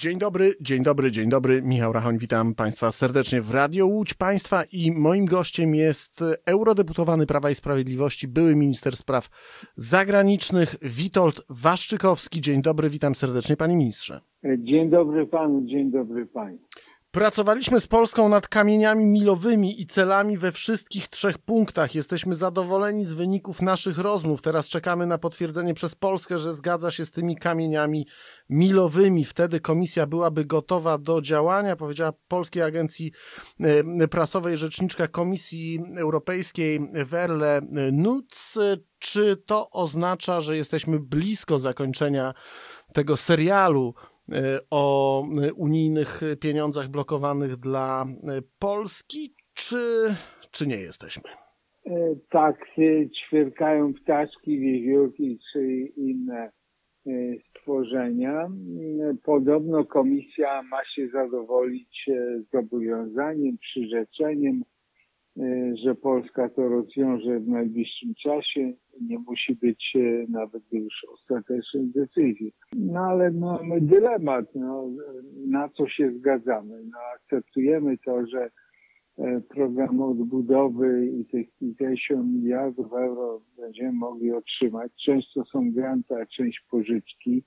Dzień dobry, dzień dobry, dzień dobry. Michał Rachoń, witam Państwa serdecznie w Radio Łódź Państwa i moim gościem jest eurodeputowany Prawa i Sprawiedliwości, były minister spraw zagranicznych Witold Waszczykowski. Dzień dobry, witam serdecznie Panie Ministrze. Dzień dobry Panu, dzień dobry Pani. Pracowaliśmy z Polską nad kamieniami milowymi i celami we wszystkich 3 punktach. Jesteśmy zadowoleni z wyników naszych rozmów. Teraz czekamy na potwierdzenie przez Polskę, że zgadza się z tymi kamieniami milowymi. Wtedy komisja byłaby gotowa do działania, powiedziała Polskiej Agencji Prasowej rzeczniczka Komisji Europejskiej Werle Nuc. Czy to oznacza, że jesteśmy blisko zakończenia tego serialu o unijnych pieniądzach blokowanych dla Polski, czy nie jesteśmy? Tak, ćwierkają ptaszki, wiewiórki czy inne stworzenia. Podobno komisja ma się zadowolić zobowiązaniem, przyrzeczeniem, że Polska to rozwiąże w najbliższym czasie. Nie musi być nawet już ostatecznej decyzji. No ale mamy dylemat, na co się zgadzamy. Akceptujemy to, że program odbudowy i tych kilkadziesiąt miliardów euro będziemy mogli otrzymać. Część to są granty, a część pożyczki.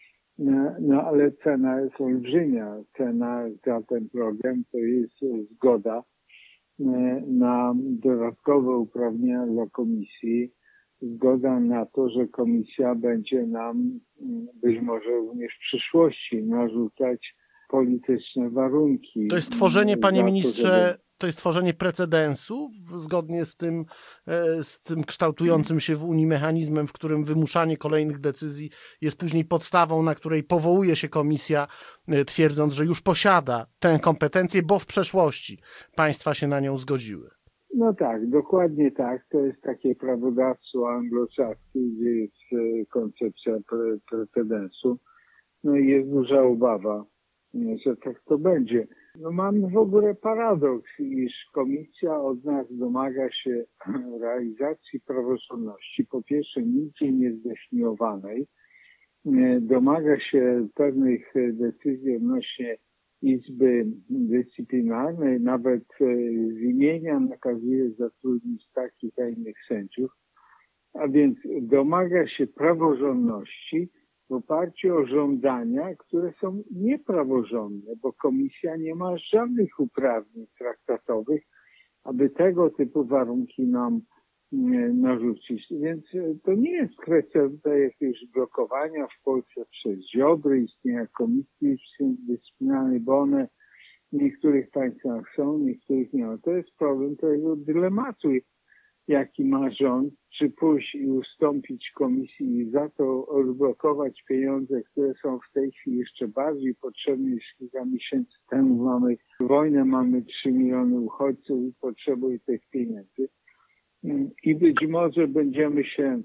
Ale cena jest olbrzymia. Cena za ten program to jest zgoda na dodatkowe uprawnienia dla komisji, zgoda na to, że komisja będzie nam być może również w przyszłości narzucać polityczne warunki. To jest tworzenie, panie ministrze, to jest tworzenie precedensu zgodnie z tym kształtującym się w Unii mechanizmem, w którym wymuszanie kolejnych decyzji jest później podstawą, na której powołuje się komisja, twierdząc, że już posiada tę kompetencję, bo w przeszłości państwa się na nią zgodziły. No tak, dokładnie tak. To jest takie prawodawstwo anglosaskie, gdzie jest koncepcja precedensu. No i jest duża obawa, że tak to będzie. Mamy w ogóle paradoks, iż komisja od nas domaga się realizacji praworządności, po pierwsze nigdzie niezdefiniowanej, domaga się pewnych decyzji odnośnie Izby Dyscyplinarnej, nawet z imienia nakazuje zatrudnić takich, a innych sędziów, a więc domaga się praworządności w oparciu o żądania, które są niepraworządne, bo komisja nie ma żadnych uprawnień traktatowych, aby tego typu warunki nam narzucić. Więc to nie jest kwestia tutaj jakiegoś blokowania w Polsce przez Ziobry, istnienia komisji dyscyplinarnej, bo one w niektórych państwach są, w niektórych nie ma. To jest problem tego dylematu, jaki ma rząd, czy pójść i ustąpić komisji i za to odblokować pieniądze, które są w tej chwili jeszcze bardziej potrzebne niż kilka miesięcy temu. Mamy wojnę, mamy 3 miliony uchodźców i potrzebujemy tych pieniędzy. I być może będziemy się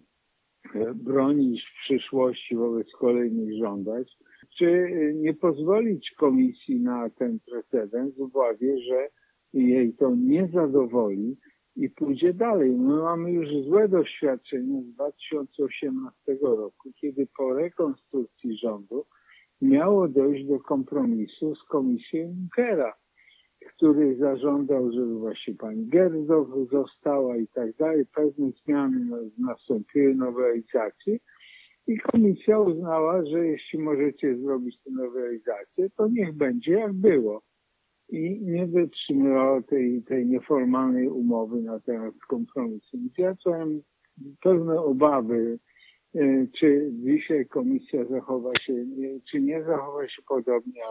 bronić w przyszłości wobec kolejnych żądań, czy nie pozwolić komisji na ten precedens w obawie, że jej to nie zadowoli i pójdzie dalej. My mamy już złe doświadczenie z 2018 roku, kiedy po rekonstrukcji rządu miało dojść do kompromisu z komisją Junckera, który zażądał, żeby właśnie pani Gersdorf została i tak dalej. Pewne zmiany nastąpiły, nowelizacje i komisja uznała, że jeśli możecie zrobić tę nowelizację, to niech będzie jak było. I nie wytrzymywało tej nieformalnej umowy na temat kompromisu. Więc ja czułem pewne obawy, czy dzisiaj komisja zachowa się, czy nie zachowa się podobnie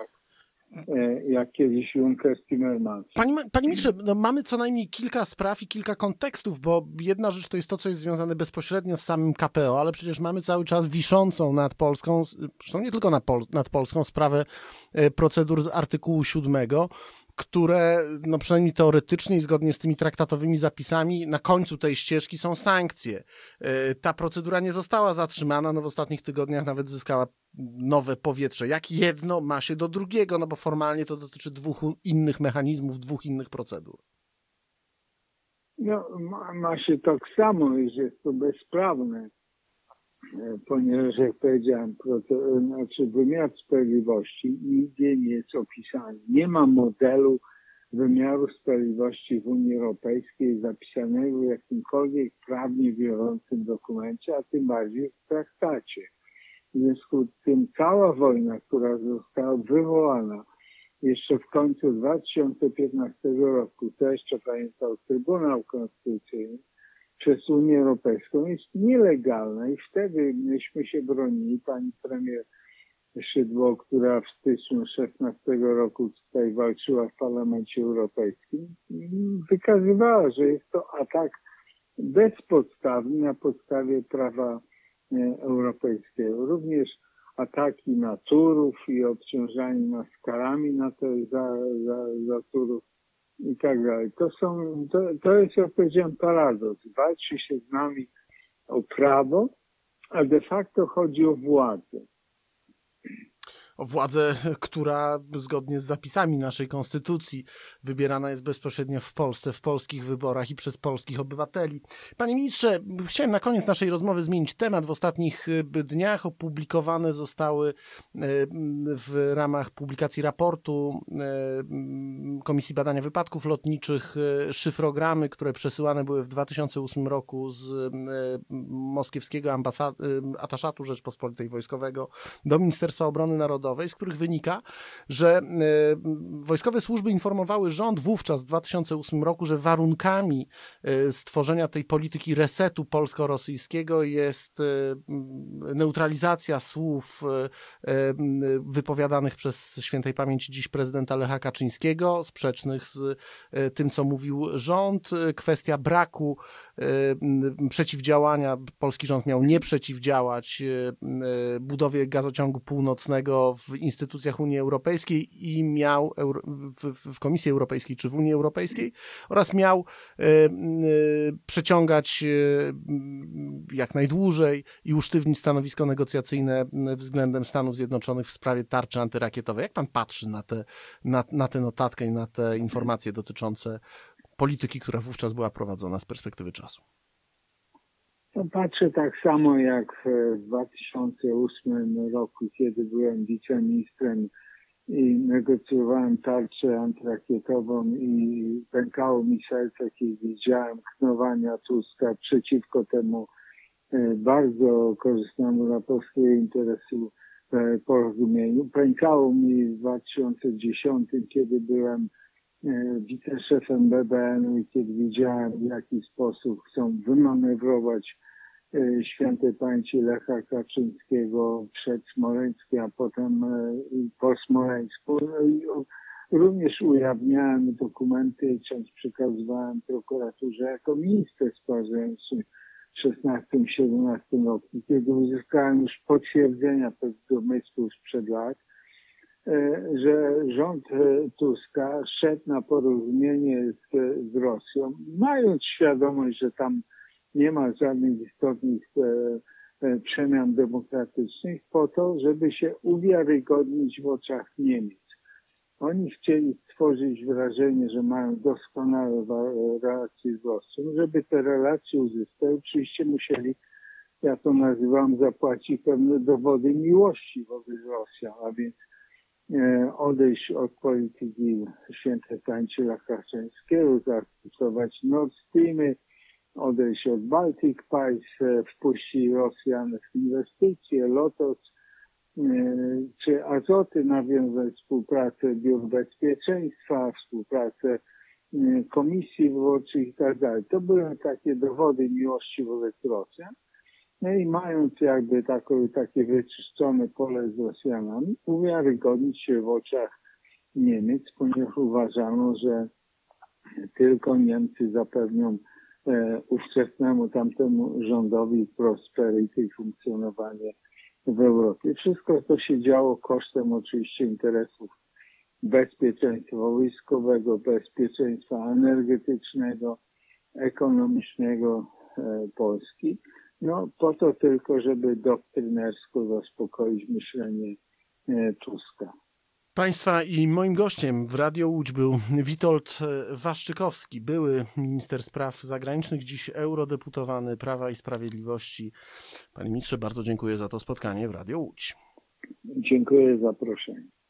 jak kiedyś Juncker z Timmermans. Panie ministrze, mamy co najmniej kilka spraw i kilka kontekstów, bo jedna rzecz to jest to, co jest związane bezpośrednio z samym KPO, ale przecież mamy cały czas wiszącą nad Polską, zresztą nie tylko nad Polską, sprawę procedur z artykułu 7, które przynajmniej teoretycznie i zgodnie z tymi traktatowymi zapisami na końcu tej ścieżki są sankcje. Ta procedura nie została zatrzymana, w ostatnich tygodniach nawet zyskała nowe powietrze. Jak jedno ma się do drugiego, bo formalnie to dotyczy 2 innych mechanizmów, 2 innych procedur. Ma się tak samo, że jest to bezprawne. ponieważ jak powiedziałem, wymiar sprawiedliwości nigdzie nie jest opisany. Nie ma modelu wymiaru sprawiedliwości w Unii Europejskiej zapisanego w jakimkolwiek prawnie wiążącym dokumencie, a tym bardziej w traktacie. W związku z tym cała wojna, która została wywołana jeszcze w końcu 2015 roku, to jeszcze pamiętał Trybunał Konstytucyjny, przez Unię Europejską jest nielegalna i wtedy myśmy się bronili. Pani premier Szydło, która w styczniu 2016 roku tutaj walczyła w Parlamencie Europejskim, wykazywała, że jest to atak bezpodstawny na podstawie prawa europejskiego. Również ataki na Turów i obciążanie nas karami na to za Turów i tak dalej. To jest, jak powiedziałem, paradoks. Walczy się z nami o prawo, a de facto chodzi o władzę. O władzę, która zgodnie z zapisami naszej konstytucji wybierana jest bezpośrednio w Polsce, w polskich wyborach i przez polskich obywateli. Panie ministrze, chciałem na koniec naszej rozmowy zmienić temat. W ostatnich dniach opublikowane zostały w ramach publikacji raportu Komisji Badania Wypadków Lotniczych szyfrogramy, które przesyłane były w 2008 roku z moskiewskiego ataszatu Rzeczpospolitej Wojskowego do Ministerstwa Obrony Narodowej, z których wynika, że wojskowe służby informowały rząd wówczas w 2008 roku, że warunkami stworzenia tej polityki resetu polsko-rosyjskiego jest neutralizacja słów wypowiadanych przez świętej pamięci dziś prezydenta Lecha Kaczyńskiego, sprzecznych z tym, co mówił rząd, kwestia braku przeciwdziałania, polski rząd miał nie przeciwdziałać budowie gazociągu północnego w instytucjach Unii Europejskiej i miał w Komisji Europejskiej czy w Unii Europejskiej oraz miał przeciągać jak najdłużej i usztywnić stanowisko negocjacyjne względem Stanów Zjednoczonych w sprawie tarczy antyrakietowej. Jak pan patrzy na tę notatkę i na te informacje dotyczące polityki, która wówczas była prowadzona z perspektywy czasu? Patrzę tak samo jak w 2008 roku, kiedy byłem wiceministrem i negocjowałem tarczę antyrakietową i pękało mi serce, kiedy widziałem knowania Tuska przeciwko temu bardzo korzystnemu dla polskiego interesu porozumieniu. Pękało mi w 2010, kiedy byłem wiceszefem BBN-u i kiedy widziałem, w jaki sposób chcą wymanewrować świętej pamięci Lecha Kaczyńskiego przed Smoleńskiem, a potem po Smoleńsku. Również ujawniałem dokumenty, część przekazywałem prokuraturze jako minister spraw zagranicznych w 2016-2017 roku, kiedy uzyskałem już potwierdzenia tych domysłów sprzed lat, że rząd Tuska szedł na porozumienie z Rosją, mając świadomość, że tam nie ma żadnych istotnych przemian demokratycznych, po to, żeby się uwiarygodnić w oczach Niemiec. Oni chcieli stworzyć wrażenie, że mają doskonałe relacje z Rosją. Żeby te relacje uzyskać, oczywiście musieli, ja to nazywam, zapłacić pewne dowody miłości wobec Rosjan, a więc odejść od polityki świętej pamięci Lecha Kaczyńskiego, zastosować Nord Streamy, odejść od Baltic Pipe, wpuścić Rosjan w inwestycje, Lotos czy Azoty, nawiązać współpracę biur bezpieczeństwa, współpracę komisji wyborczych i tak dalej. To były takie dowody miłości wobec Rosjan. No i mając jakby takie wyczyszczone pole z Rosjanami, uwiarygodnić się w oczach Niemiec, ponieważ uważano, że tylko Niemcy zapewnią ówczesnemu tamtemu rządowi prosperity i funkcjonowanie w Europie. Wszystko to się działo kosztem oczywiście interesów bezpieczeństwa wojskowego, bezpieczeństwa energetycznego, ekonomicznego Polski. No po to tylko, żeby doktrynersko zaspokoić myślenie Tuska. Państwa i moim gościem w Radio Łódź był Witold Waszczykowski, były minister spraw zagranicznych, dziś eurodeputowany Prawa i Sprawiedliwości. Panie ministrze, bardzo dziękuję za to spotkanie w Radio Łódź. Dziękuję za zaproszenie.